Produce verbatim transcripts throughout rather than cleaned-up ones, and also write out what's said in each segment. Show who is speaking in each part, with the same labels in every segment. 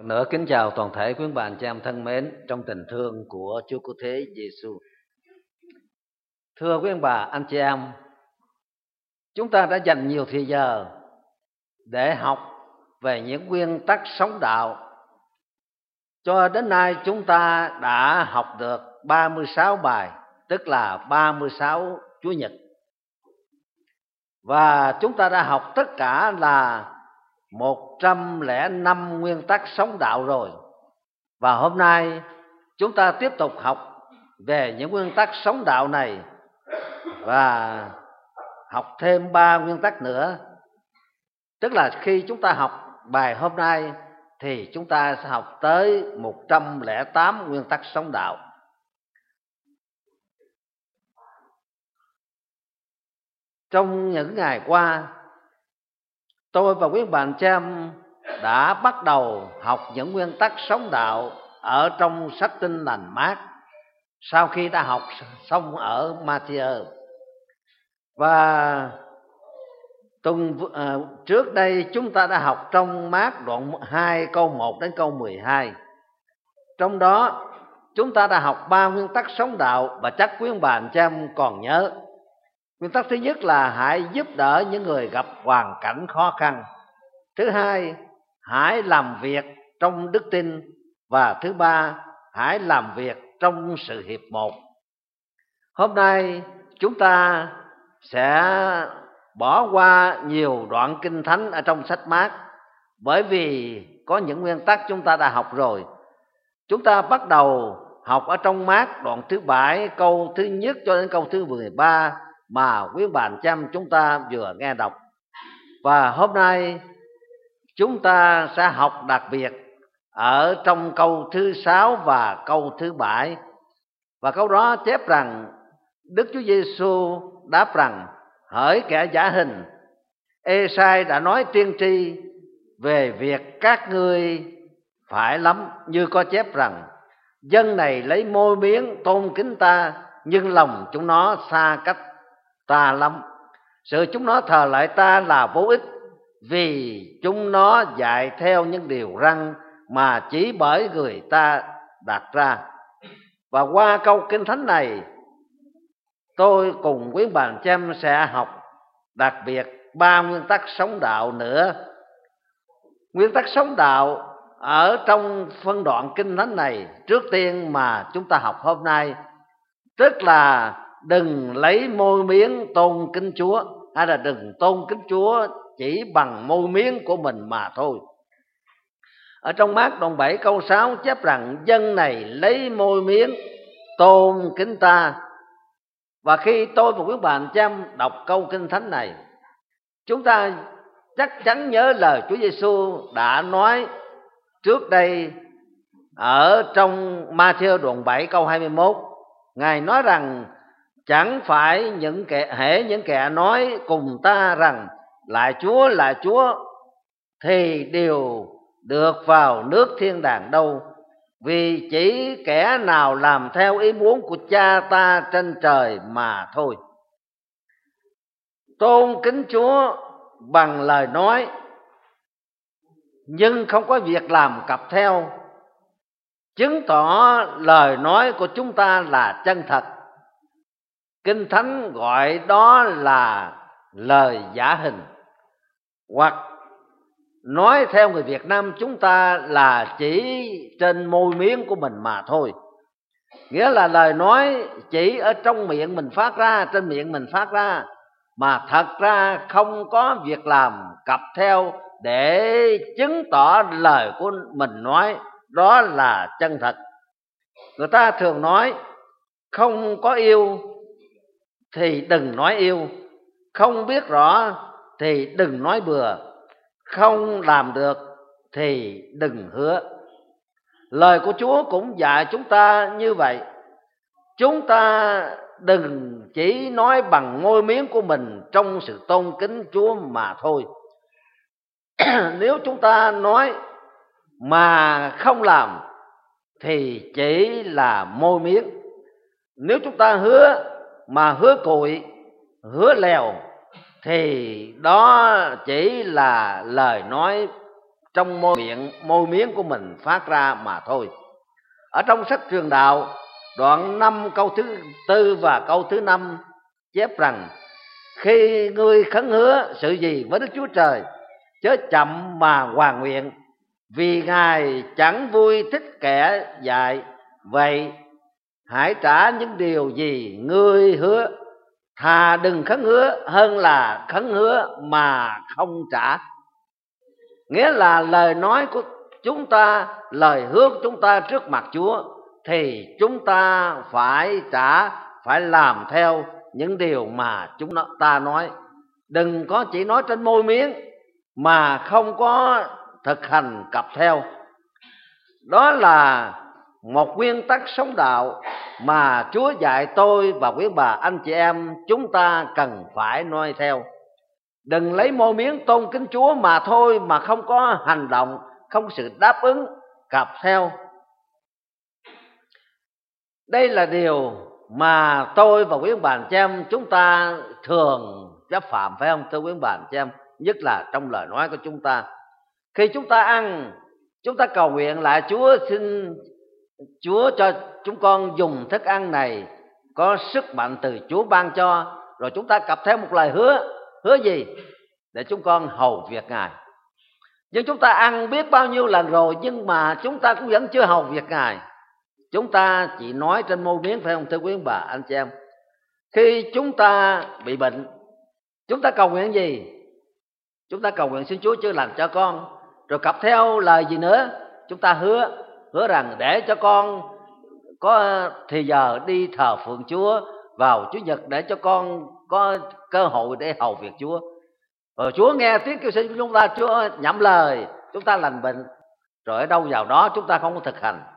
Speaker 1: nữa kính chào toàn thể quý bà anh chị em thân mến trong tình thương của Chúa Cứu Thế Giêsu. Thưa quý bà anh chị em, chúng ta đã dành nhiều thời giờ để học về những nguyên tắc sống đạo. Cho đến nay chúng ta đã học được ba mươi sáu bài, tức là ba mươi sáu Chủ nhật. Và chúng ta đã học tất cả là một trăm lẻ năm nguyên tắc sống đạo rồi. Và hôm nay chúng ta tiếp tục học về những nguyên tắc sống đạo này và học thêm ba nguyên tắc nữa. Tức là khi chúng ta học bài hôm nay thì chúng ta sẽ học tới một trăm lẻ tám nguyên tắc sống đạo. Trong những ngày qua, tôi và quý bạn chị em đã bắt đầu học những nguyên tắc sống đạo ở trong sách Tin Lành Mác sau khi đã học xong ở Matthew. Và tuần uh, trước đây chúng ta đã học trong Mác đoạn hai câu một đến câu mười hai. Trong đó chúng ta đã học ba nguyên tắc sống đạo và chắc quý bạn chị em còn nhớ. Nguyên tắc thứ nhất là hãy giúp đỡ những người gặp hoàn cảnh khó khăn. Thứ hai, hãy làm việc trong đức tin. Và thứ ba, hãy làm việc trong sự hiệp một. Hôm nay chúng ta sẽ bỏ qua nhiều đoạn kinh thánh ở trong sách Mác, bởi vì có những nguyên tắc chúng ta đã học rồi. Chúng ta bắt đầu học ở trong Mác đoạn thứ bảy, câu thứ nhất cho đến câu thứ mười ba mà quý bạn chăm chúng ta vừa nghe đọc. Và hôm nay chúng ta sẽ học đặc biệt ở trong câu thứ sáu và câu thứ bảy. Và câu đó chép rằng Đức Chúa Giêsu đáp rằng: hỡi kẻ giả hình, Ê-sai đã nói tiên tri về việc các ngươi phải lắm, như có chép rằng: dân này lấy môi miếng tôn kính ta, nhưng lòng chúng nó xa cách ta lắm. Sự chúng nó thờ lại ta là vô ích, vì chúng nó dạy theo những điều răn mà chỉ bởi người ta đặt ra. Và qua câu kinh thánh này, tôi cùng quý bạn xem sẽ học đặc biệt ba nguyên tắc sống đạo nữa. Nguyên tắc sống đạo ở trong phân đoạn kinh thánh này trước tiên mà chúng ta học hôm nay, tức là đừng lấy môi miếng tôn kính Chúa, hay là đừng tôn kính Chúa chỉ bằng môi miếng của mình mà thôi. Ở trong Mác đoạn bảy câu sáu chép rằng: dân này lấy môi miếng tôn kính ta. Và khi tôi và quý bạn chăm đọc câu kinh thánh này, chúng ta chắc chắn nhớ lời Chúa Giêsu đã nói trước đây ở trong Ma-thi-ơ đoạn bảy câu hai mươi mốt. Ngài nói rằng: chẳng phải những kẻ hễ những kẻ nói cùng ta rằng lại Chúa là Chúa thì đều được vào nước thiên đàng đâu, vì chỉ kẻ nào làm theo ý muốn của Cha ta trên trời mà thôi. Tôn kính Chúa bằng lời nói nhưng không có việc làm cặp theo, chứng tỏ lời nói của chúng ta là chân thật. Kinh thánh gọi đó là lời giả hình, hoặc nói theo người Việt Nam chúng ta là chỉ trên môi miếng của mình mà thôi. Nghĩa là lời nói chỉ ở trong miệng mình phát ra, trên miệng mình phát ra, mà thật ra không có việc làm cặp theo để chứng tỏ lời của mình nói đó là chân thật. Người ta thường nói không có yêu thì đừng nói yêu, không biết rõ thì đừng nói bừa, không làm được thì đừng hứa. Lời của Chúa cũng dạy chúng ta như vậy. Chúng ta đừng chỉ nói bằng môi miếng của mình trong sự tôn kính Chúa mà thôi. Nếu chúng ta nói mà không làm thì chỉ là môi miếng. Nếu chúng ta hứa mà hứa cùi, hứa lèo thì đó chỉ là lời nói trong môi miệng môi miếng của mình phát ra mà thôi. Ở trong sách Truyền Đạo đoạn năm câu thứ tư và câu thứ năm chép rằng: khi ngươi khấn hứa sự gì với Đức Chúa Trời, chớ chậm mà hoàn nguyện, vì Ngài chẳng vui thích kẻ dại. Vậy hãy trả những điều gì ngươi hứa, thà đừng khấn hứa hơn là khấn hứa mà không trả. Nghĩa là lời nói của chúng ta, lời hứa của chúng ta trước mặt Chúa thì chúng ta phải trả, phải làm theo những điều mà chúng ta nói. Đừng có chỉ nói trên môi miếng mà không có thực hành cập theo. Đó là một nguyên tắc sống đạo mà Chúa dạy tôi và quý bà anh chị em chúng ta cần phải noi theo. Đừng lấy môi miếng tôn kính Chúa mà thôi, mà không có hành động, không sự đáp ứng cập theo. Đây là điều mà tôi và quý bà anh chị em chúng ta thường chấp phạm, phải không thưa quý bà anh chị em? Nhất là trong lời nói của chúng ta. Khi chúng ta ăn, chúng ta cầu nguyện lại Chúa, xin Chúa cho chúng con dùng thức ăn này có sức mạnh từ Chúa ban cho. Rồi chúng ta cập theo một lời hứa. Hứa gì? Để chúng con hầu việc Ngài. Nhưng chúng ta ăn biết bao nhiêu lần rồi, nhưng mà chúng ta cũng vẫn chưa hầu việc Ngài. Chúng ta chỉ nói trên môi miếng, phải không thưa quý bà anh chị em? Khi chúng ta bị bệnh, chúng ta cầu nguyện gì? Chúng ta cầu nguyện xin Chúa chữa lành cho con. Rồi cập theo lời gì nữa? Chúng ta hứa Hứa rằng để cho con có thì giờ đi thờ phượng Chúa vào Chủ nhật, để cho con có cơ hội để hầu việc Chúa. Rồi Chúa nghe tiếng kêu xin của chúng ta, Chúa nhậm lời, chúng ta lành bệnh. Rồi ở đâu vào đó chúng ta không có thực hành.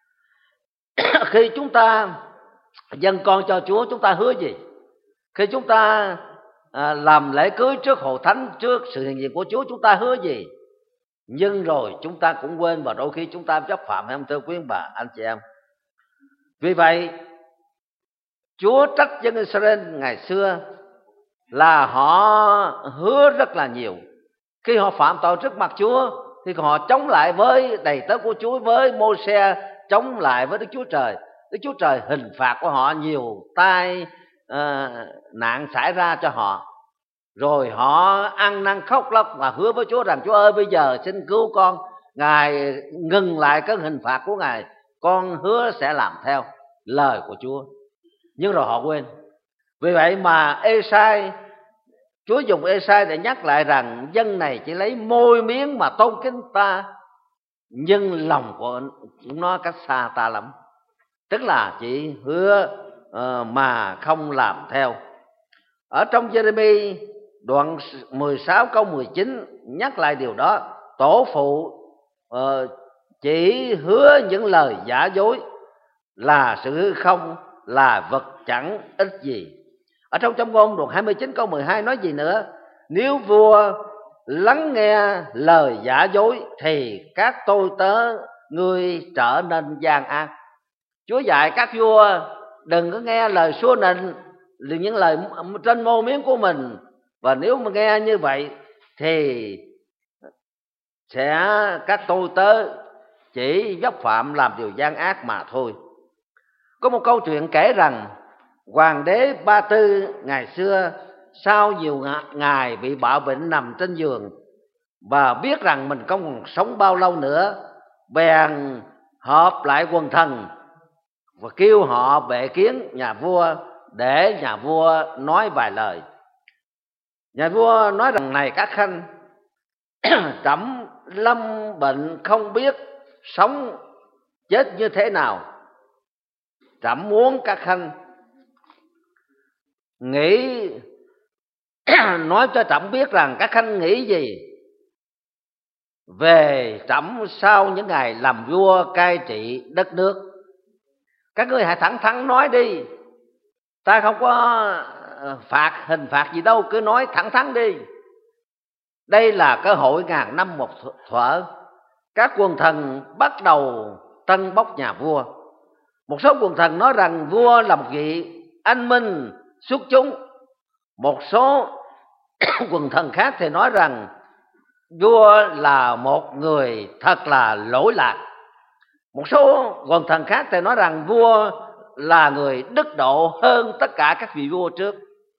Speaker 1: Khi chúng ta dâng con cho Chúa, chúng ta hứa gì? Khi chúng ta à, làm lễ cưới trước hội thánh, trước sự hiện diện của Chúa, chúng ta hứa gì? Nhưng rồi chúng ta cũng quên, và đôi khi chúng ta chấp phạm, em thưa quý bà anh chị em. Vì vậy Chúa trách dân Israel ngày xưa là họ hứa rất là nhiều. Khi họ phạm tội trước mặt Chúa thì họ chống lại với đầy tớ của Chúa, với Mô-se, chống lại với Đức Chúa Trời. Đức Chúa Trời hình phạt của họ, nhiều tai uh, nạn xảy ra cho họ. Rồi họ ăn năn khóc lóc và hứa với Chúa rằng: Chúa ơi, bây giờ xin cứu con, Ngài ngừng lại cái hình phạt của Ngài, con hứa sẽ làm theo lời của Chúa. Nhưng rồi họ quên. Vì vậy mà Ê-sai, Chúa dùng Ê-sai để nhắc lại rằng dân này chỉ lấy môi miếng mà tôn kính ta, nhưng lòng của chúng nó cách xa ta lắm. Tức là chỉ hứa uh, mà không làm theo. Ở trong Giê-rê-mi đoạn mười sáu câu mười chín nhắc lại điều đó. Tổ phụ uh, chỉ hứa những lời giả dối, là sự hư không, là vật chẳng ích gì. Ở trong Châm Ngôn đoạn hai mươi chín câu mười hai nói gì nữa? Nếu vua lắng nghe lời giả dối thì các tôi tớ ngươi trở nên gian ác. Chúa dạy các vua đừng có nghe lời xua nịnh, những lời trên môi miếng của mình. Và nếu mà nghe như vậy thì sẽ các tôi tớ chỉ dốc phạm làm điều gian ác mà thôi. Có một câu chuyện kể rằng hoàng đế Ba Tư ngày xưa, sau nhiều ngày bị bạo bệnh nằm trên giường và biết rằng mình không còn sống bao lâu nữa, bèn họp lại quần thần và kêu họ bệ kiến nhà vua để nhà vua nói vài lời. Nhà vua nói rằng: này các khanh, trẫm lâm bệnh không biết sống chết như thế nào. Trẫm muốn các khanh nghĩ nói cho trẫm biết rằng các khanh nghĩ gì về trẫm sau những ngày làm vua cai trị đất nước. Các ngươi hãy thẳng thắn nói đi, ta không có phạt hình phạt gì đâu, cứ nói thẳng thắn đi. Đây là cơ hội ngàn năm một thuở. Các quần thần bắt đầu tân bốc nhà vua. Một số quần thần nói rằng vua là một vị anh minh xuất chúng. Một số quần thần khác thì nói rằng vua là một người thật là lỗi lạc. Một số quần thần khác thì nói rằng vua là người đức độ hơn tất cả các vị vua trước.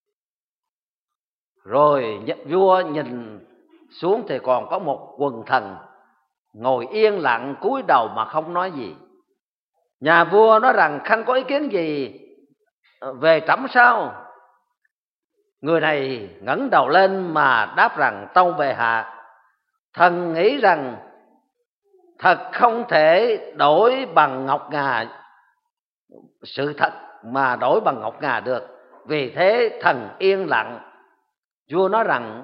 Speaker 1: Rồi vua nhìn xuống thì còn có một quần thần ngồi yên lặng cúi đầu mà không nói gì. Nhà vua nói rằng khanh có ý kiến gì về trẫm sao? Người này ngẩng đầu lên mà đáp rằng tâu bệ hạ, thần nghĩ rằng thật không thể đổi bằng ngọc ngà, sự thật mà đổi bằng ngọc ngà được, vì thế thần yên lặng. Vua nói rằng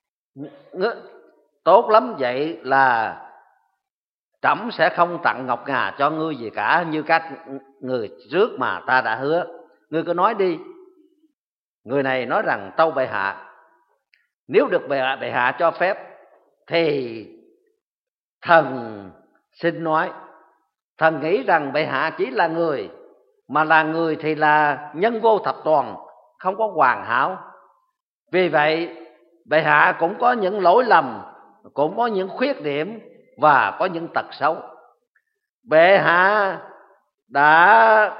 Speaker 1: tốt lắm, vậy là trẫm sẽ không tặng ngọc ngà cho ngươi gì cả, như các người trước mà ta đã hứa. Ngươi cứ nói đi. Người này nói rằng tâu bệ hạ, nếu được bệ hạ, bệ hạ cho phép thì thần xin nói. Thần nghĩ rằng bệ hạ chỉ là người, mà là người thì là nhân vô thập toàn, không có hoàn hảo. Vì vậy bệ hạ cũng có những lỗi lầm, cũng có những khuyết điểm và có những tật xấu. Bệ hạ đã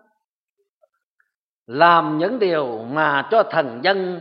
Speaker 1: làm những điều mà cho thần dân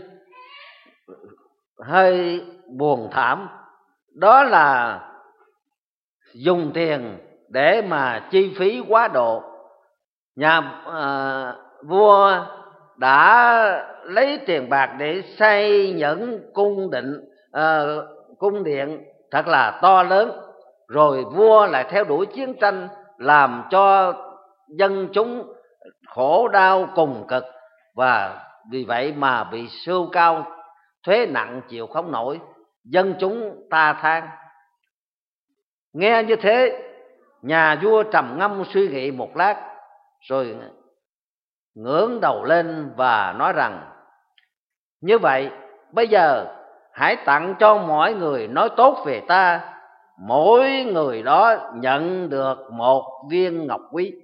Speaker 1: hơi buồn thảm, đó là dùng tiền để mà chi phí quá độ. Nhà à, vua đã lấy tiền bạc để xây những cung định à, cung điện thật là to lớn, rồi vua lại theo đuổi chiến tranh, làm cho dân chúng khổ đau cùng cực, và vì vậy mà bị sưu cao, thuế nặng chịu không nổi, dân chúng ta than. Nghe như thế, nhà vua trầm ngâm suy nghĩ một lát, rồi ngẩng đầu lên và nói rằng như vậy bây giờ hãy tặng cho mỗi người nói tốt về ta, mỗi người đó nhận được một viên ngọc quý.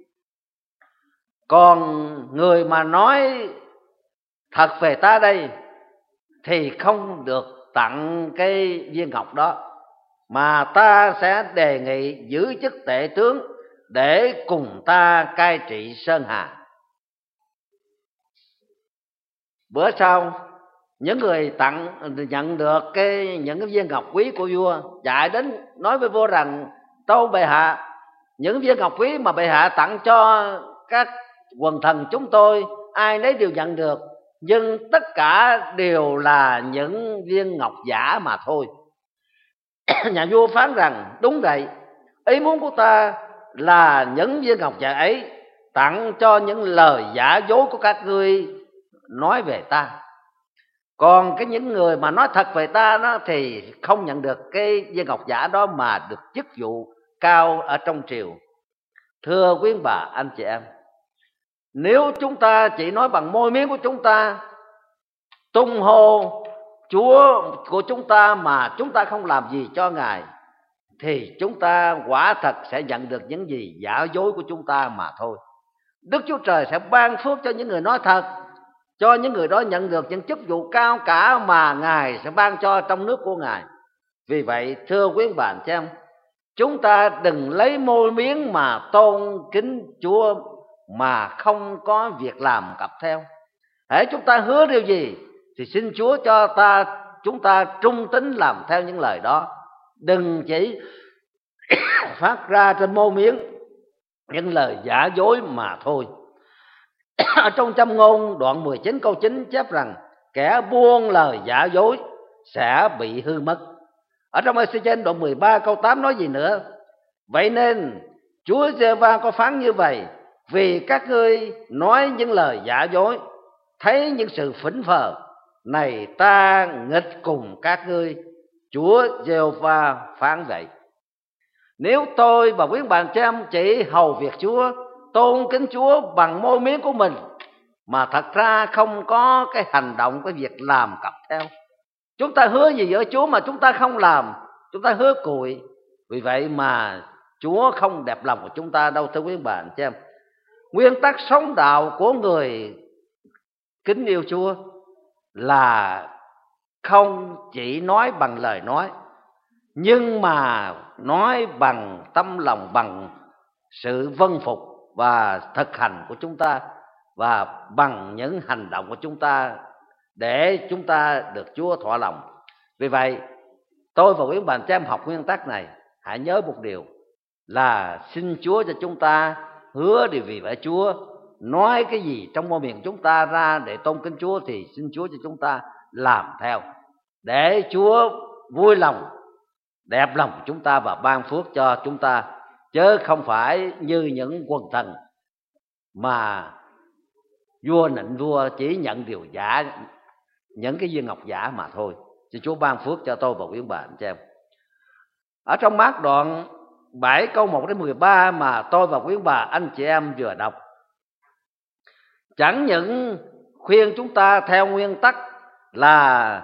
Speaker 1: Còn người mà nói thật về ta đây thì không được tặng cái viên ngọc đó, mà ta sẽ đề nghị giữ chức tể tướng để cùng ta cai trị Sơn Hà. Bữa sau, những người tặng nhận được cái những cái viên ngọc quý của vua chạy đến nói với vua rằng tâu bệ hạ, những viên ngọc quý mà bệ hạ tặng cho các quần thần chúng tôi ai nấy đều nhận được, nhưng tất cả đều là những viên ngọc giả mà thôi. Nhà vua phán rằng đúng vậy, ý muốn của ta là những viên ngọc giả ấy tặng cho những lời giả dối của các ngươi nói về ta. Còn cái những người mà nói thật về ta đó thì không nhận được cái viên ngọc giả đó, mà được chức vụ cao ở trong triều. Thưa quý bà anh chị em, nếu chúng ta chỉ nói bằng môi miệng của chúng ta, tung hô Chúa của chúng ta mà chúng ta không làm gì cho Ngài, thì chúng ta quả thật sẽ nhận được những gì giả dối của chúng ta mà thôi. Đức Chúa Trời sẽ ban phước cho những người nói thật, cho những người đó nhận được những chức vụ cao cả mà Ngài sẽ ban cho trong nước của Ngài. Vì vậy thưa quý bạn chị em, chúng ta đừng lấy môi miếng mà tôn kính Chúa mà không có việc làm cặp theo. Hễ chúng ta hứa điều gì thì xin Chúa cho ta chúng ta trung tín làm theo những lời đó. Đừng chỉ phát ra trên môi miếng những lời giả dối mà thôi. Ở trong Châm Ngôn đoạn mười chín câu chín chép rằng kẻ buông lời giả dối sẽ bị hư mất. Ở trong Ê-xê-chiên đoạn mười ba câu tám nói gì nữa? Vậy nên Chúa Giê-hô-va có phán như vậy: vì các ngươi nói những lời giả dối, thấy những sự phỉnh phờ này, ta nghịch cùng các ngươi. Chúa Giê-hô-va phán vậy. Nếu tôi và quý bạn chị em chỉ hầu việc Chúa, tôn kính Chúa bằng môi miệng của mình, mà thật ra không có cái hành động, cái việc làm cặp theo, chúng ta hứa gì với Chúa mà chúng ta không làm, chúng ta hứa cùi. Vì vậy mà Chúa không đẹp lòng của chúng ta đâu, thưa quý bạn chị em. Nguyên tắc sống đạo của người kính yêu Chúa là không chỉ nói bằng lời nói, nhưng mà nói bằng tâm lòng, bằng sự vâng phục và thực hành của chúng ta, và bằng những hành động của chúng ta để chúng ta được Chúa thỏa lòng. Vì vậy tôi và quý bạn cho em học nguyên tắc này, hãy nhớ một điều là xin Chúa cho chúng ta hứa điều vì vậy Chúa, nói cái gì trong môi miệng chúng ta ra để tôn kính Chúa thì xin Chúa cho chúng ta làm theo, để Chúa vui lòng, đẹp lòng của chúng ta và ban phước cho chúng ta, chứ không phải như những quần thần mà vua nịnh vua chỉ nhận điều giả, những cái viên ngọc giả mà thôi. Xin Chúa ban phước cho tôi và quý bà anh chị em. Ở trong Mác đoạn bảy câu một đến mười ba mà tôi và quý bà anh chị em vừa đọc, chẳng những khuyên chúng ta theo nguyên tắc là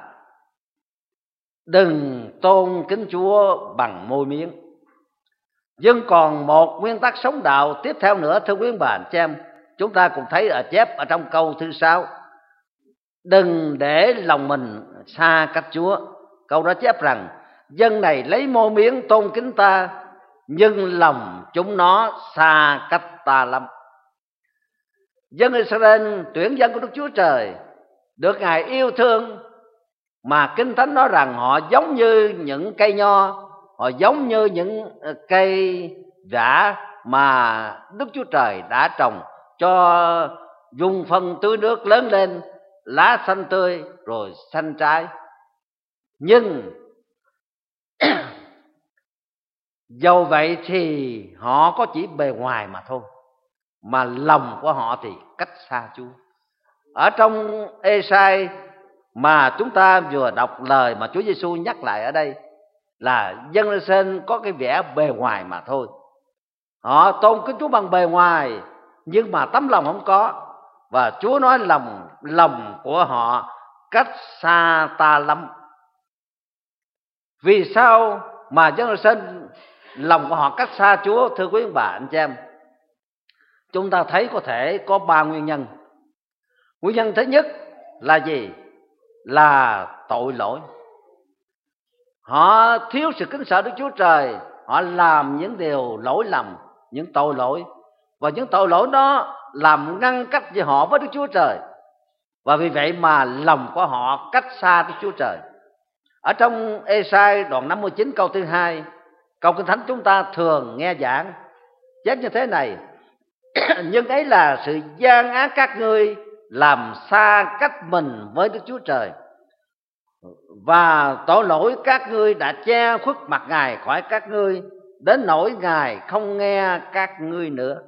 Speaker 1: đừng tôn kính Chúa bằng môi miệng, nhưng còn một nguyên tắc sống đạo tiếp theo nữa, thưa quý bà anh chị em. Chúng ta cùng thấy ở chép ở trong câu thứ sáu, đừng để lòng mình xa cách Chúa. Câu đó chép rằng dân này lấy môi miệng tôn kính ta, nhưng lòng chúng nó xa cách ta lắm. Dân Israel tuyển dân của Đức Chúa Trời được Ngài yêu thương, mà Kinh Thánh nói rằng họ giống như những cây nho, họ giống như những cây vả mà Đức Chúa Trời đã trồng, cho dùng phân tưới nước lớn lên, lá xanh tươi rồi xanh trái. Nhưng dầu vậy thì họ có chỉ bề ngoài mà thôi, mà lòng của họ thì cách xa Chúa. Ở trong Ê-sai mà chúng ta vừa đọc lời mà Chúa Giêsu nhắc lại ở đây là dân Israel có cái vẻ bề ngoài mà thôi. Họ tôn kính Chúa bằng bề ngoài, nhưng mà tấm lòng không có. Và Chúa nói lòng lòng của họ cách xa ta lắm. Vì sao mà dân Israel lòng của họ cách xa Chúa, thưa quý bà anh chị em? Chúng ta thấy có thể có ba nguyên nhân. Nguyên nhân thứ nhất là gì? Là tội lỗi. Họ thiếu sự kính sợ Đức Chúa Trời, họ làm những điều lỗi lầm, những tội lỗi, và những tội lỗi đó làm ngăn cách với họ với Đức Chúa Trời, và vì vậy mà lòng của họ cách xa Đức Chúa Trời. Ở trong Ê-sai đoạn năm mươi chín câu thứ hai, câu Kinh Thánh chúng ta thường nghe giảng chép như thế này: nhưng ấy là sự gian ác các ngươi làm xa cách mình với Đức Chúa Trời, và tội lỗi các ngươi đã che khuất mặt Ngài khỏi các ngươi, đến nỗi Ngài không nghe các ngươi nữa.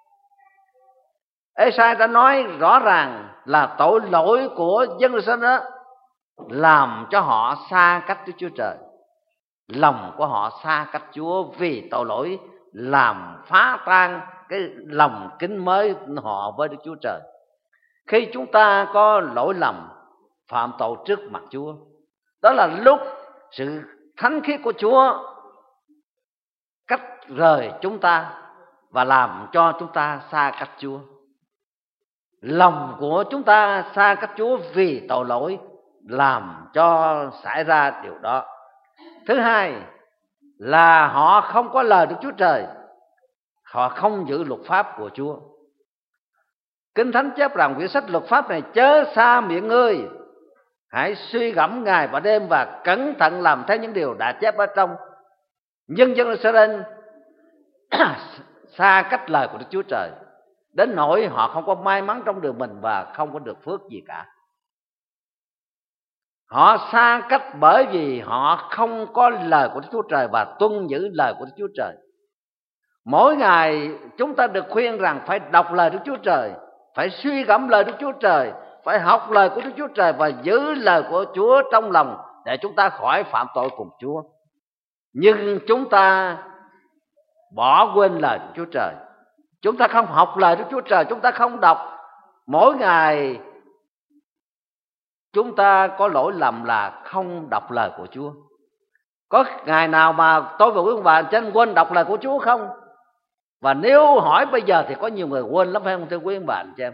Speaker 1: Ê-sai đã nói rõ ràng là tội lỗi của dân Israel đó làm cho họ xa cách Đức Chúa Trời. Lòng của họ xa cách Chúa vì tội lỗi làm phá tan cái lòng kính mới họ với Đức Chúa Trời. Khi chúng ta có lỗi lầm, phạm tội trước mặt Chúa, đó là lúc sự thánh khiết của Chúa cách rời chúng ta và làm cho chúng ta xa cách Chúa. Lòng của chúng ta xa cách Chúa vì tội lỗi làm cho xảy ra điều đó. Thứ hai là họ không có lời Đức Chúa Trời, họ không giữ luật pháp của Chúa. Kinh Thánh chép rằng quyển sách luật pháp này chớ xa miệng ngươi, hãy suy gẫm ngày và đêm và cẩn thận làm theo những điều đã chép ở trong. Nhưng dân Israel xa cách lời của Đức Chúa Trời, đến nỗi họ không có may mắn trong đường mình và không có được phước gì cả. Họ xa cách bởi vì họ không có lời của Đức Chúa Trời và tuân giữ lời của Đức Chúa Trời. Mỗi ngày chúng ta được khuyên rằng phải đọc lời Đức Chúa Trời, phải suy gẫm lời Đức Chúa Trời, phải học lời của Đức Chúa Trời và giữ lời của Chúa trong lòng để chúng ta khỏi phạm tội cùng Chúa. Nhưng chúng ta bỏ quên lời Đức Chúa Trời, chúng ta không học lời Đức Chúa Trời, chúng ta không đọc. Mỗi ngày chúng ta có lỗi lầm là không đọc lời của Chúa. Có ngày nào mà tôi và quý ông bà anh quên đọc lời của Chúa không? Và nếu hỏi bây giờ thì có nhiều người quên lắm, phải không thưa quý ông bà anh chị em?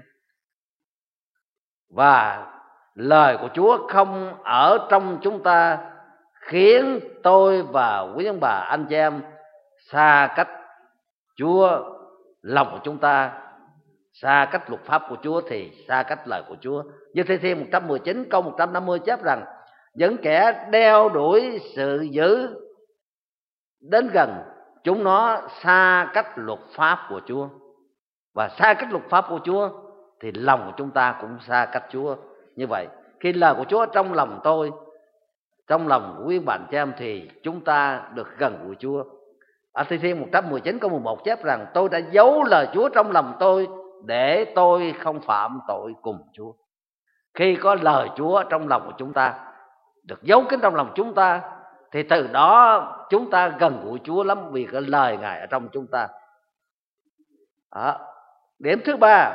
Speaker 1: Và lời của Chúa không ở trong chúng ta khiến tôi và quý ông bà anh chị em xa cách Chúa, lòng của chúng ta xa cách luật pháp của Chúa thì xa cách lời của Chúa. Như Thi Thiên một trăm mười chín câu một trăm năm mươi chép rằng: những kẻ đeo đuổi sự dữ đến gần, chúng nó xa cách luật pháp của Chúa. Và xa cách luật pháp của Chúa thì lòng của chúng ta cũng xa cách Chúa. Như vậy, khi lời của Chúa trong lòng tôi, trong lòng của quý bạn chị em, thì chúng ta được gần gũi Chúa. Ở Thi Thiên một trăm mười chín câu mười một chép rằng: tôi đã giấu lời Chúa trong lòng tôi để tôi không phạm tội cùng Chúa. Khi có lời Chúa trong lòng của chúng ta, được giấu kín trong lòng chúng ta, thì từ đó chúng ta gần gũi Chúa lắm, vì cái lời Ngài ở trong chúng ta. Đó. Điểm thứ ba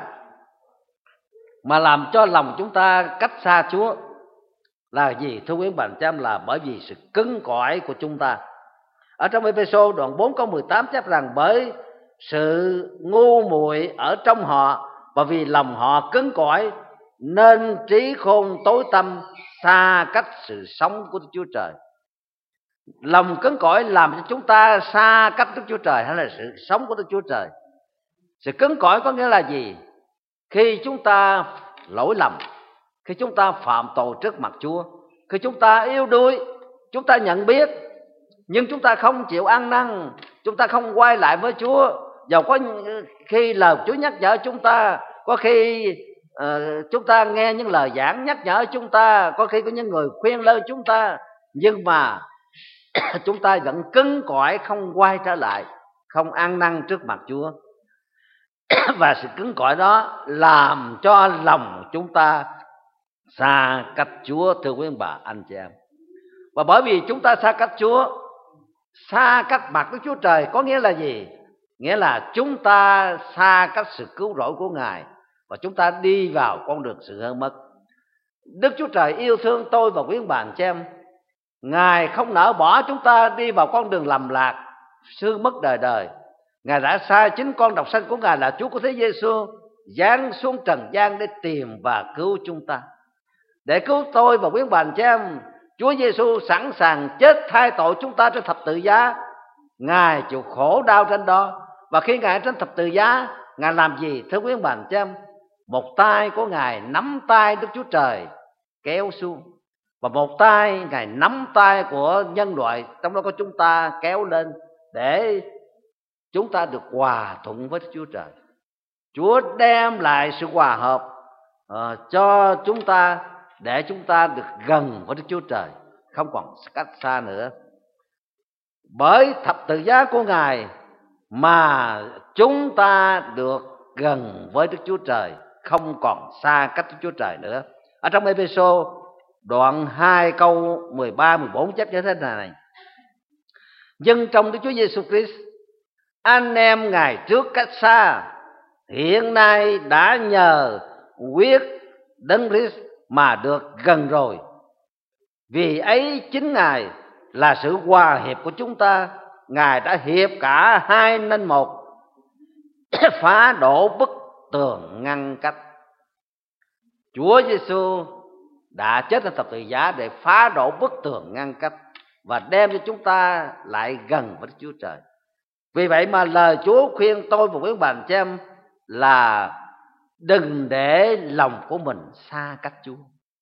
Speaker 1: mà làm cho lòng chúng ta cách xa Chúa là gì? Thưa quý bạn chị em, là bởi vì sự cứng cỏi của chúng ta. Ở trong Ê-phê-sô đoạn bốn câu mười tám chép rằng: bởi sự ngu muội ở trong họ, và vì lòng họ cứng cỏi, nên trí khôn tối tăm, xa cách sự sống của Đức Chúa Trời. Lòng cứng cỏi làm cho chúng ta xa cách Đức Chúa Trời, hay là sự sống của Đức Chúa Trời? Sự cứng cỏi có nghĩa là gì? Khi chúng ta lỗi lầm, khi chúng ta phạm tội trước mặt Chúa, khi chúng ta yếu đuối, chúng ta nhận biết nhưng chúng ta không chịu ăn năn, chúng ta không quay lại với Chúa. Dầu có khi lời Chúa nhắc nhở chúng ta, có khi uh, chúng ta nghe những lời giảng nhắc nhở chúng ta, có khi có những người khuyên lơn chúng ta, nhưng mà chúng ta vẫn cứng cỏi, không quay trở lại, không ăn năn trước mặt Chúa. Và sự cứng cỏi đó làm cho lòng chúng ta xa cách Chúa, thưa quý bà anh chị em. Và bởi vì chúng ta xa cách Chúa, xa cách mặt Đức Chúa Trời, có nghĩa là gì? Nghĩa là chúng ta xa cách sự cứu rỗi của Ngài, và chúng ta đi vào con đường sự hơn mất. Đức Chúa Trời yêu thương tôi và quý bạn chị em. Ngài không nỡ bỏ chúng ta đi vào con đường lầm lạc, sương mất đời đời. Ngài đã sai chính con độc sanh của Ngài là Chúa của thế Giê-xu giáng xuống trần gian để tìm và cứu chúng ta. Để cứu tôi và quý bạn chị em, Chúa Giê-xu sẵn sàng chết thay tội chúng ta trên thập tự giá. Ngài chịu khổ đau trên đó. Và khi Ngài trên thập tự giá, Ngài làm gì thưa quý bạn chị em? Một tay của Ngài nắm tay Đức Chúa Trời kéo xuống, và một tay Ngài nắm tay của nhân loại, trong đó có chúng ta, kéo lên, để chúng ta được hòa thuận với Đức Chúa Trời. Chúa đem lại sự hòa hợp uh, cho chúng ta, để chúng ta được gần với Đức Chúa Trời, không còn cách xa nữa. Bởi thập tự giá của Ngài mà chúng ta được gần với Đức Chúa Trời, không còn xa cách Đức Chúa Trời nữa. Ở trong Ê-phê-sô đoạn hai câu mười ba mười bốn chép như thế này: nhưng trong Đức Chúa Giê-xu Christ, anh em ngày trước cách xa, hiện nay đã nhờ huyết Đấng Christ mà được gần rồi. Vì ấy chính Ngài là sự hòa hiệp của chúng ta. Ngài đã hiệp cả hai nên một, phá đổ bức tường ngăn cách. Chúa Giê-xu đã chết trên thập tự giá để phá đổ bức tường ngăn cách và đem cho chúng ta lại gần với Chúa Trời. Vì vậy mà lời Chúa khuyên tôi và quý bạn chị em là đừng để lòng của mình xa cách Chúa.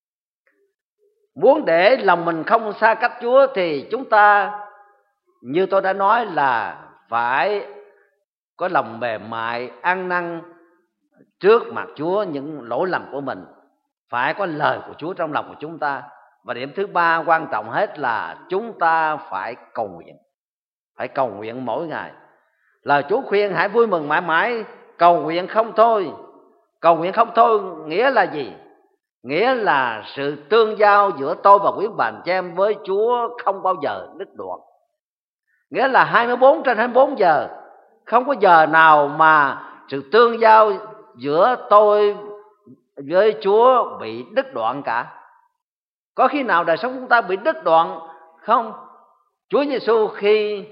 Speaker 1: Muốn để lòng mình không xa cách Chúa thì chúng ta, như tôi đã nói, là phải có lòng mềm mại, ăn năn trước mặt Chúa những lỗi lầm của mình. Phải có lời của Chúa trong lòng của chúng ta. Và điểm thứ ba quan trọng hết là chúng ta phải cầu nguyện. Phải cầu nguyện mỗi ngày. Lời Chúa khuyên hãy vui mừng mãi mãi, cầu nguyện không thôi. Cầu nguyện không thôi nghĩa là gì? Nghĩa là sự tương giao giữa tôi và quý bạn chị em với Chúa không bao giờ đứt đoạn. Nghĩa là hai mươi bốn trên hai mươi bốn giờ, không có giờ nào mà sự tương giao giữa tôi với Chúa bị đứt đoạn cả. Có khi nào đời sống chúng ta bị đứt đoạn không? Chúa Giê-xu khi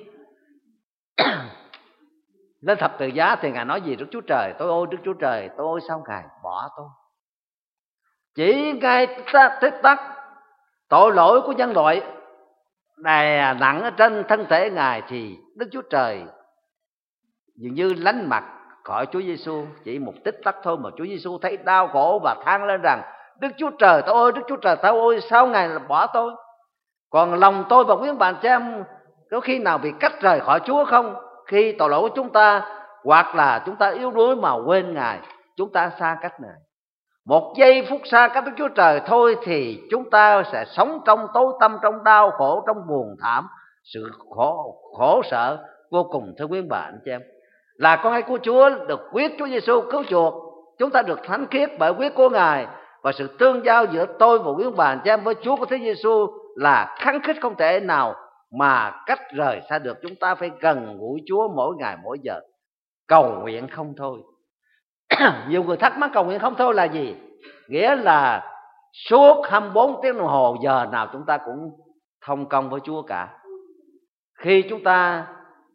Speaker 1: lên thập tự giá thì Ngài nói gì? Đức Chúa Trời, tôi ôi Đức Chúa Trời, tôi ôi sao Ngài bỏ tôi? Chỉ ngay tích tắc tội lỗi của nhân loại đè nặng ở trên thân thể Ngài, thì Đức Chúa Trời dường như lánh mặt khỏi Chúa Giêsu. Chỉ một tích tắc thôi mà Chúa Giêsu thấy đau khổ và than lên rằng: Đức Chúa Trời tôi ơi, Đức Chúa Trời tôi ơi, sao Ngài bỏ tôi? Còn lòng tôi và quý bạn chị em có khi nào bị cách rời khỏi Chúa không? Khi tội lỗi của chúng ta, hoặc là chúng ta yếu đuối mà quên Ngài, chúng ta xa cách Ngài. Một giây phút xa cách Đức Chúa Trời thôi thì chúng ta sẽ sống trong tối tăm, trong đau khổ, trong buồn thảm, sự khổ, khổ sở vô cùng. Thưa quý bạn chị em, là con cái của Chúa, được huyết Chúa Giêsu cứu chuộc, chúng ta được thánh khiết bởi huyết của Ngài, và sự tương giao giữa tôi và quý bạn chị em với Chúa của Thế Giêsu là khăng khít, không thể nào mà cách rời xa được. Chúng ta phải gần gũi Chúa mỗi ngày mỗi giờ, cầu nguyện không thôi. Nhiều người thắc mắc cầu nguyện không thôi là gì? Nghĩa là suốt hai mươi bốn tiếng đồng hồ, giờ nào chúng ta cũng thông công với Chúa cả. Khi chúng ta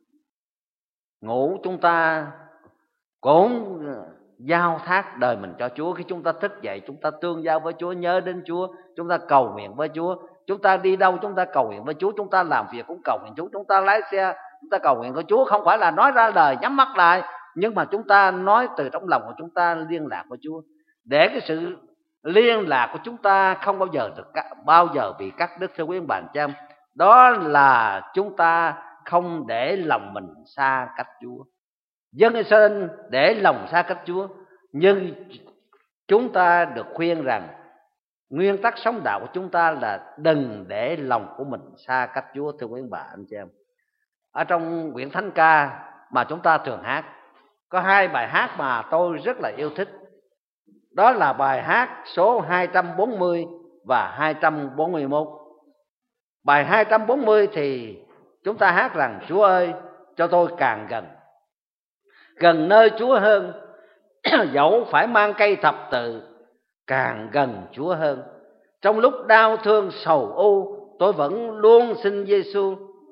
Speaker 1: ngủ, chúng ta cũng giao thác đời mình cho Chúa. Khi chúng ta thức dậy, chúng ta tương giao với Chúa, nhớ đến Chúa, chúng ta cầu nguyện với Chúa. Chúng ta đi đâu chúng ta cầu nguyện với Chúa, chúng ta làm việc cũng cầu nguyện Chúa, chúng ta lái xe chúng ta cầu nguyện với Chúa. Không phải là nói ra lời nhắm mắt lại, nhưng mà chúng ta nói từ trong lòng của chúng ta, liên lạc với Chúa, để cái sự liên lạc của chúng ta không bao giờ được bao giờ bị cắt đứt. Thưa quý bạn chị em, đó là chúng ta không để lòng mình xa cách Chúa. Dân Israel để lòng xa cách Chúa, nhưng chúng ta được khuyên rằng nguyên tắc sống đạo của chúng ta là đừng để lòng của mình xa cách Chúa. Thưa quý bà anh chị em, ở trong quyển Thánh Ca mà chúng ta thường hát, có hai bài hát mà tôi rất là yêu thích. Đó là bài hát số hai trăm bốn mươi và hai trăm bốn mươi mốt. Bài hai trăm bốn mươi thì chúng ta hát rằng: Chúa ơi, cho tôi càng gần, gần nơi Chúa hơn, dẫu phải mang cây thập tự, càng gần Chúa hơn. Trong lúc đau thương sầu u, tôi vẫn luôn xin Giêsu.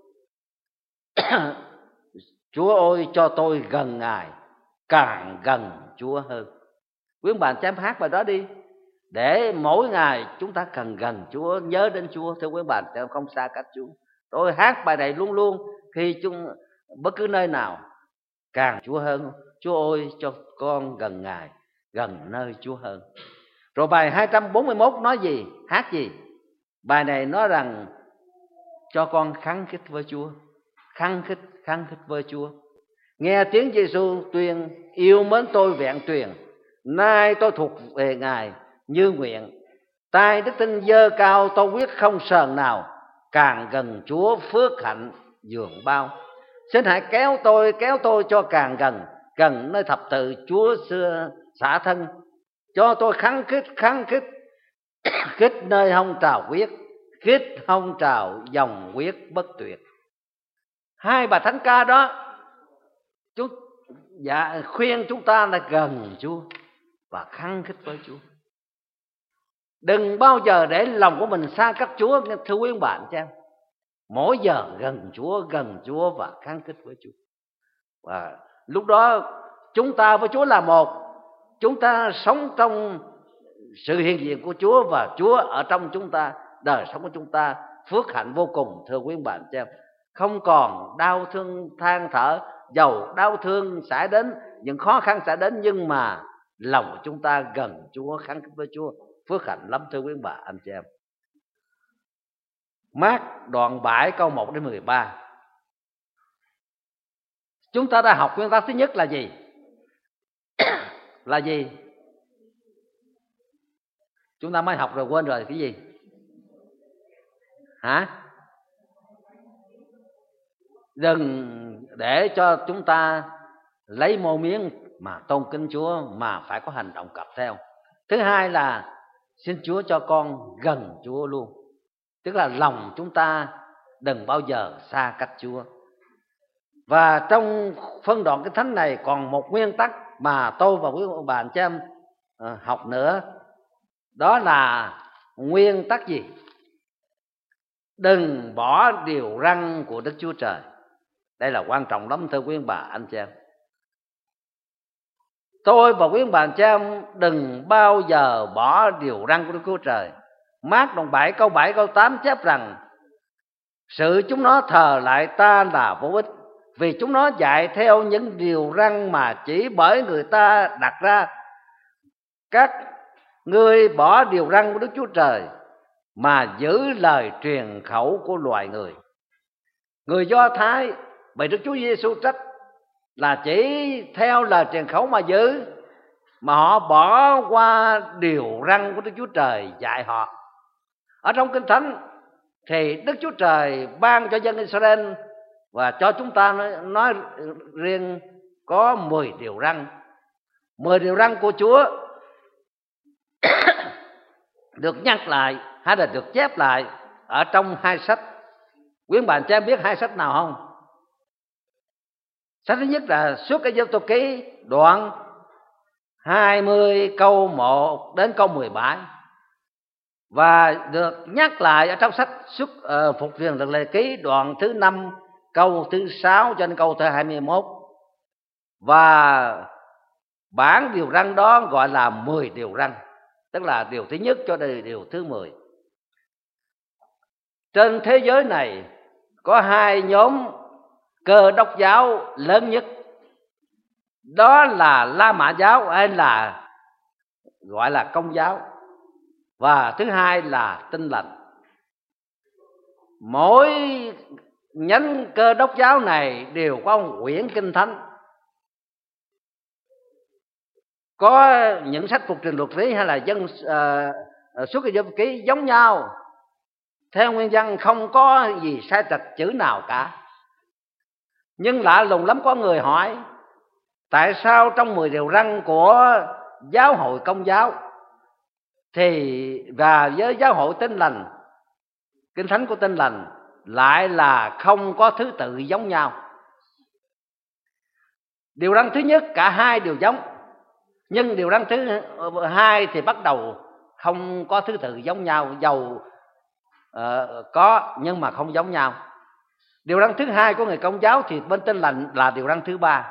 Speaker 1: Chúa ơi, cho tôi gần Ngài, càng gần Chúa hơn. Quý bạn chém hát bài đó đi, để mỗi ngày chúng ta cần gần Chúa, nhớ đến Chúa. Thưa quý bạn, không xa cách Chúa. Tôi hát bài này luôn luôn khi chúng bất cứ nơi nào, càng Chúa hơn. Chúa ơi, cho con gần Ngài, gần nơi Chúa hơn. Rồi bài hai trăm bốn mươi mốt nói gì? Hát gì? Bài này nói rằng cho con khăng khít với Chúa, khăng khít, khăng khít với Chúa. Nghe tiếng Giêsu tuyên: yêu mến tôi vẹn tuyền, nay tôi thuộc về Ngài như nguyện. Tai đức tin dơ cao, tôi quyết không sờn nào, càng gần Chúa phước hạnh dường bao. Xin hãy kéo tôi, kéo tôi cho càng gần, gần nơi thập tự Chúa xưa xả thân. Cho tôi khăng khít, khăng khít, khít nơi hông trào huyết, khít hông trào dòng huyết bất tuyệt. Hai bài thánh ca đó chúng dạ, khuyên chúng ta là gần Chúa và khăng khít với Chúa. Đừng bao giờ để lòng của mình xa cách Chúa. Thưa quý bạn chị em, mỗi giờ gần Chúa, gần Chúa và khăng khít với Chúa. Và lúc đó chúng ta với Chúa là một. Chúng ta sống trong sự hiện diện của Chúa và Chúa ở trong chúng ta. Đời sống của chúng ta phước hạnh vô cùng. Thưa quý bạn chị em, không còn đau thương than thở, dầu đau thương xảy đến, những khó khăn xảy đến, nhưng mà lòng của chúng ta gần Chúa, khăng khít với Chúa, phước hạnh lắm. Thưa quý bà anh chị em, Mác đoạn bảy câu một đến mười ba, chúng ta đã học nguyên tắc thứ nhất là gì? Là gì? Chúng ta mới học rồi quên rồi. Cái gì? Hả? Đừng để cho chúng ta lấy mô miếng mà tôn kính Chúa, mà phải có hành động cặp theo. Thứ hai là xin Chúa cho con gần Chúa luôn, tức là lòng chúng ta đừng bao giờ xa cách Chúa. Và trong phân đoạn cái thánh này còn một nguyên tắc mà tôi và quý bạn chị em học nữa. Đó là nguyên tắc gì? Đừng bỏ điều răn của Đức Chúa Trời. Đây là quan trọng lắm thưa quý bà anh chị em. Tôi và quý bà anh chị em đừng bao giờ bỏ điều răn của Đức Chúa Trời. Mác đoạn bảy câu bảy câu tám chép rằng: Sự chúng nó thờ lại ta là vô ích, vì chúng nó dạy theo những điều răn mà chỉ bởi người ta đặt ra. Các ngươi bỏ điều răn của Đức Chúa Trời mà giữ lời truyền khẩu của loài người. Người Do Thái bị Đức Chúa Giêsu trách là chỉ theo lời truyền khẩu mà giữ, mà họ bỏ qua điều răn của Đức Chúa Trời dạy họ. Ở trong Kinh Thánh thì Đức Chúa Trời ban cho dân Israel và cho chúng ta nói, nói riêng có mười điều răn. Mười điều răn của Chúa được nhắc lại hay là được chép lại ở trong hai sách. Quý bạn cho em biết hai sách nào không? Sách thứ nhất là Xuất Ai-cập ký đoạn hai mươi câu một đến câu mười bảy, và được nhắc lại ở trong sách Xuất uh, Phục Truyền Luật Lệ Ký đoạn thứ năm câu thứ sáu cho đến câu thứ hai mươi mốt. Và bản điều răn đó gọi là mười điều răn, tức là điều thứ nhất cho đến điều thứ mười. Trên thế giới này có hai nhóm Cơ Đốc giáo lớn nhất, đó là La Mã giáo hay là gọi là Công giáo, và thứ hai là Tin Lành. Mỗi nhánh Cơ Đốc giáo này đều có một quyển Kinh Thánh, có những sách Phục Truyền Luật Lý hay là dân uh, Xuất Ai-cập ký giống nhau, theo nguyên văn không có gì sai trật chữ nào cả. Nhưng lạ lùng lắm, có người hỏi tại sao trong mười điều răn của giáo hội Công giáo thì và với giáo hội Tin Lành, Kinh Thánh của Tin Lành lại là không có thứ tự giống nhau. Điều răn thứ nhất cả hai đều giống, nhưng điều răn thứ hai thì bắt đầu không có thứ tự giống nhau, dầu uh, có nhưng mà không giống nhau. Điều răn thứ hai của người Công giáo thì bên Tin Lành là điều răn thứ ba.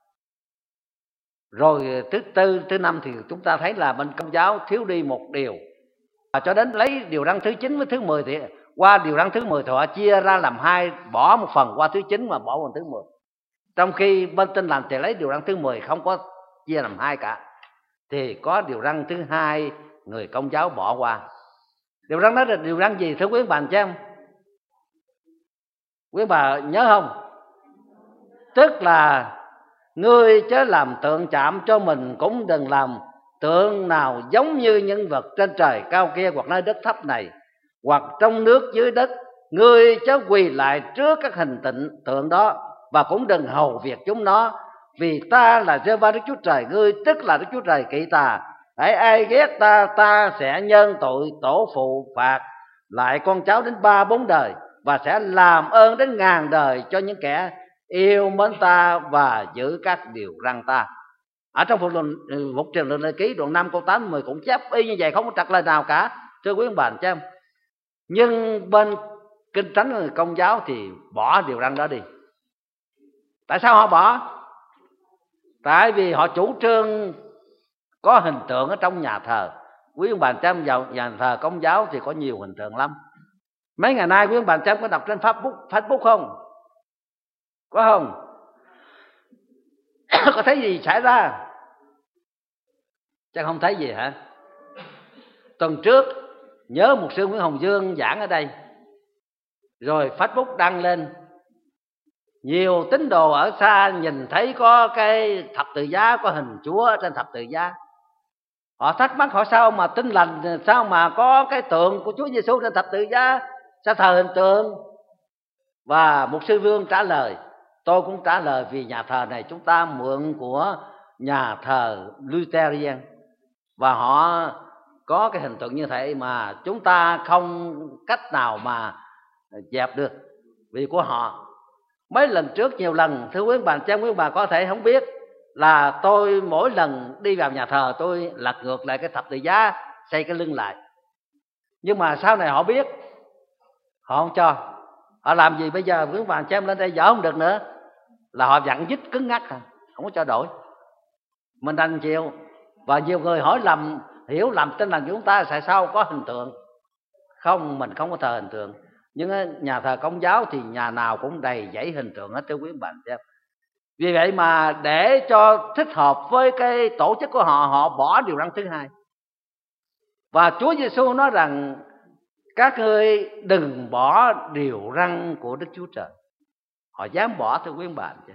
Speaker 1: Rồi thứ tư, thứ năm thì chúng ta thấy là bên Công giáo thiếu đi một điều, và cho đến lấy điều răn thứ chín với thứ mười thì qua điều răn thứ mười thì họ chia ra làm hai, bỏ một phần qua thứ chín và bỏ phần thứ mười. Trong khi bên Tin Lành thì lấy điều răn thứ mười không có chia làm hai cả, thì có điều răn thứ hai người Công giáo bỏ qua. Điều răn đó là điều răn gì thưa quý bà anh chị em? Quý bà nhớ không? Tức là ngươi chớ làm tượng chạm cho mình, cũng đừng làm tượng nào giống như nhân vật trên trời cao kia, hoặc nơi đất thấp này, hoặc trong nước dưới đất. Ngươi chớ quỳ lại trước các hình tịnh tượng đó, và cũng đừng hầu việc chúng nó. Vì ta là Giê-hô-va Đức Chúa Trời ngươi, tức là Đức Chúa Trời kỵ tà. Hãy ai ghét ta, ta sẽ nhân tội tổ phụ phạt lại con cháu đến ba bốn đời, và sẽ làm ơn đến ngàn đời cho những kẻ yêu mến ta và giữ các điều răn ta. Ở trong Phục Truyền Luật Lệ Ký đoạn năm câu tám mười cũng chép y như vậy, không có trật lời nào cả, thưa quý ông bà anh chị em. Nhưng bên Kinh Thánh người Công giáo thì bỏ điều răn đó đi. Tại sao họ bỏ? Tại vì họ chủ trương có hình tượng ở trong nhà thờ. Quý ông bà anh chị em vào nhà thờ Công giáo thì có nhiều hình tượng lắm. Mấy ngày nay quý ông bà anh chị em có đọc trên Facebook, Facebook không? Có không? Có thấy gì xảy ra? Chắc không thấy gì hả? Tuần trước nhớ mục sư Nguyễn Hồng Dương giảng ở đây, rồi Facebook đăng lên, nhiều tín đồ ở xa nhìn thấy có cái thập tự giá, có hình Chúa trên thập tự giá. Họ thắc mắc họ sao mà Tin Lành, sao mà có cái tượng của Chúa Giêsu trên thập tự giá, sao thờ hình tượng? Và mục sư Vương trả lời, tôi cũng trả lời, vì nhà thờ này chúng ta mượn của nhà thờ Lutheran, và họ có cái hình tượng như thế mà chúng ta không cách nào mà dẹp được vì của họ. Mấy lần trước nhiều lần, thưa quý bà, cha quý bà có thể không biết là tôi mỗi lần đi vào nhà thờ tôi lật ngược lại cái thập tự giá, xây cái lưng lại. Nhưng mà sau này họ biết, họ không cho. Họ làm gì bây giờ? Quý bà cha em lên đây dở không được nữa, là họ dặn dít cứng ngắc, không có cho đổi. Mình đành chịu. Và nhiều người hỏi lầm, hiểu lầm Tin Lành của chúng ta tại sao có hình tượng. Không, mình không có thờ hình tượng. Nhưng nhà thờ Công giáo thì nhà nào cũng đầy dãy hình tượng hết thưa quý bạn xem. Vì vậy mà để cho thích hợp với cái tổ chức của họ, họ bỏ điều răn thứ hai. Và Chúa Giêsu nói rằng các ngươi đừng bỏ điều răn của Đức Chúa Trời. Họ dám bỏ thưa quý bạn chứ.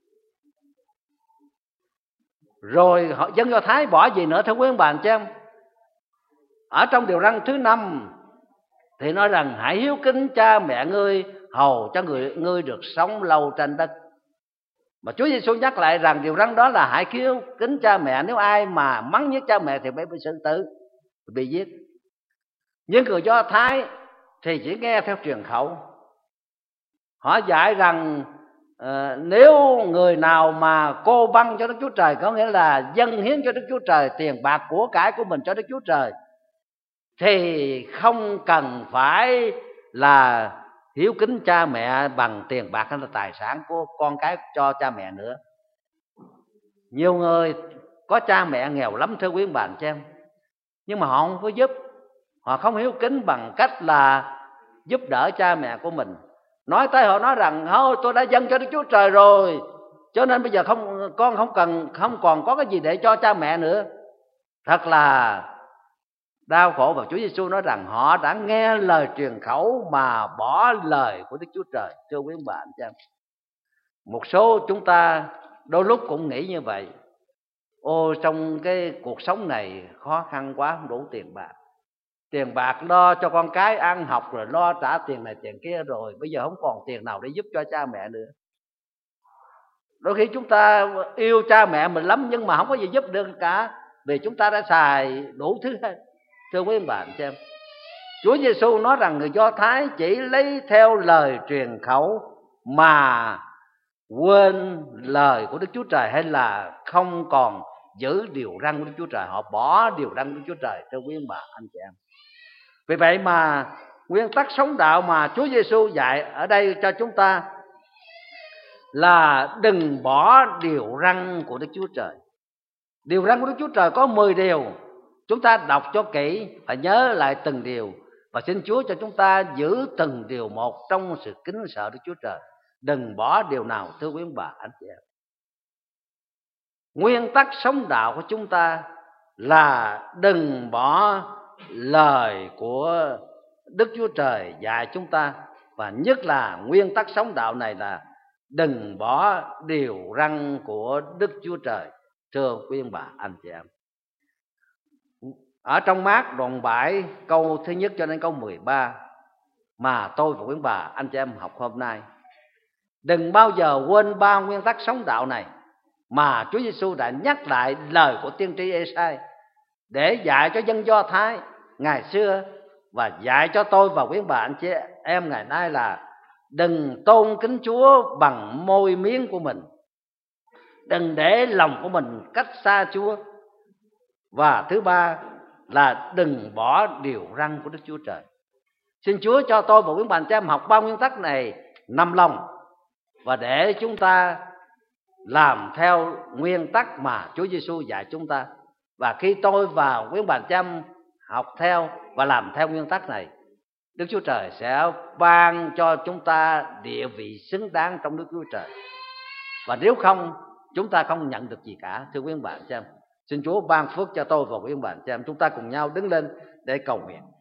Speaker 1: Rồi họ dân Do Thái bỏ gì nữa thưa quý bạn chứ? Ở trong điều răn thứ năm thì nói rằng hãy hiếu kính cha mẹ ngươi, hầu cho người ngươi được sống lâu trên đất. Mà Chúa Giêsu nhắc lại rằng điều răn đó là hãy hiếu kính cha mẹ. Nếu ai mà mắng nhất cha mẹ thì phải bị xử tử, bị giết. Nhưng người Do Thái thì chỉ nghe theo truyền khẩu. Họ dạy rằng uh, nếu người nào mà cô băng cho Đức Chúa Trời, có nghĩa là dâng hiến cho Đức Chúa Trời tiền bạc của cải của mình cho Đức Chúa Trời, thì không cần phải là hiếu kính cha mẹ bằng tiền bạc hay là tài sản của con cái cho cha mẹ nữa. Nhiều người có cha mẹ nghèo lắm thưa quý bạn xem, nhưng mà họ không có giúp, họ không hiếu kính bằng cách là giúp đỡ cha mẹ của mình. Nói tới họ nói rằng thôi tôi đã dâng cho Đức Chúa Trời rồi, cho nên bây giờ không con không cần không còn có cái gì để cho cha mẹ nữa. Thật là đau khổ. Và Chúa Giêsu nói rằng họ đã nghe lời truyền khẩu mà bỏ lời của Đức Chúa Trời. Thưa quý bạn, một số chúng ta đôi lúc cũng nghĩ như vậy. Ô, trong cái cuộc sống này khó khăn quá, không đủ tiền bạc. Tiền bạc lo cho con cái ăn học, rồi lo trả tiền này tiền kia, rồi bây giờ không còn tiền nào để giúp cho cha mẹ nữa. Đôi khi chúng ta yêu cha mẹ mình lắm nhưng mà không có gì giúp được cả, vì chúng ta đã xài đủ thứ hết. Thưa quý bạn xem, Chúa Giêsu nói rằng người Do Thái chỉ lấy theo lời truyền khẩu mà quên lời của Đức Chúa Trời, hay là không còn giữ điều răn của Đức Chúa Trời, họ bỏ điều răn của Đức Chúa Trời. Thưa quý bạn anh chị em, vì vậy mà nguyên tắc sống đạo mà Chúa Giêsu dạy ở đây cho chúng ta là đừng bỏ điều răn của Đức Chúa Trời. Điều răn của Đức Chúa Trời có mười điều. Chúng ta đọc cho kỹ và nhớ lại từng điều, và xin Chúa cho chúng ta giữ từng điều một trong sự kính sợ Đức Chúa Trời. Đừng bỏ điều nào thưa quý bà anh chị em. Nguyên tắc sống đạo của chúng ta là đừng bỏ lời của Đức Chúa Trời dạy chúng ta, và nhất là nguyên tắc sống đạo này là đừng bỏ điều răn của Đức Chúa Trời. Thưa quý bà anh chị em, ở trong Mác đoạn bảy câu thứ nhất cho đến câu mười ba mà tôi và quý bà anh chị em học hôm nay, đừng bao giờ quên ba nguyên tắc sống đạo này mà Chúa Giêsu đã nhắc lại lời của tiên tri Ê-sai để dạy cho dân Do Thái ngày xưa, và dạy cho tôi và quý bà anh chị em ngày nay là đừng tôn kính Chúa bằng môi miếng của mình, đừng để lòng của mình cách xa Chúa, và thứ ba là đừng bỏ điều răn của Đức Chúa Trời. Xin Chúa cho tôi và quý bạn chị em học ba nguyên tắc này nằm lòng, và để chúng ta làm theo nguyên tắc mà Chúa Giêsu dạy chúng ta. Và khi tôi và quý bạn chị em học theo và làm theo nguyên tắc này, Đức Chúa Trời sẽ ban cho chúng ta địa vị xứng đáng trong Đức Chúa Trời. Và nếu không, chúng ta không nhận được gì cả. Thưa quý bạn chị em, xin Chúa ban phước cho tôi và quý bạn chị em. Chúng ta cùng nhau đứng lên để cầu nguyện.